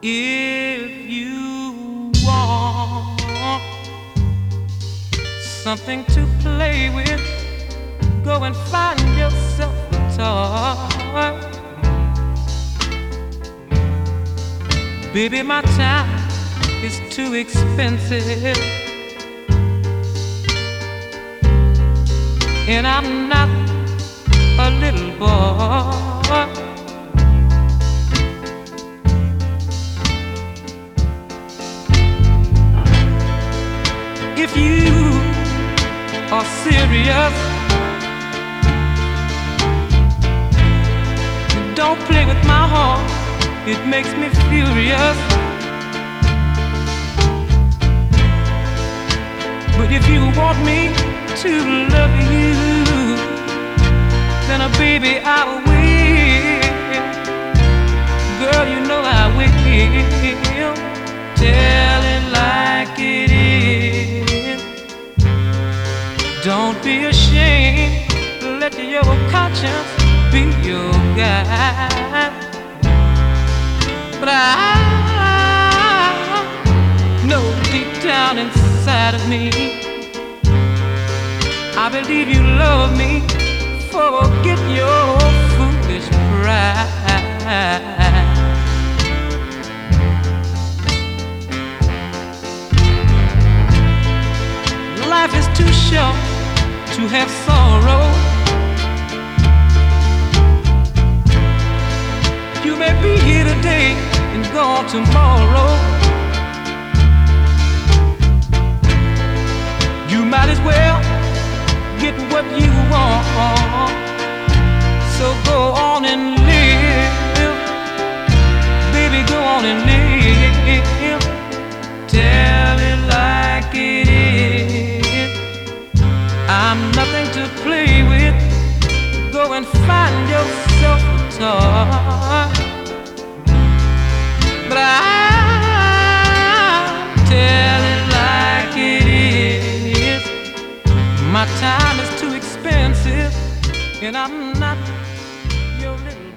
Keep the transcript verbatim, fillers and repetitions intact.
If you want something to play with, go and find yourself a toy. Baby, my time is too expensive, and I'm not a little boy. If you are serious, don't play with my heart, it makes me furious. But if you want me to love you, then, uh, baby, I will. Girl, you know I will. Tell it like it is. Don't be ashamed, let your conscience be your guide. But I know deep down inside of me, I believe you love me. Forget your foolish pride. Life is too short to have sorrow. You may be here today and gone tomorrow. You might as well get what you want. So go on and live, baby, go on and live. Tell it like it is. I'm nothing to play with. Go and find yourself a toy. But I'll tell it like it is. My time is too expensive, and I'm not your little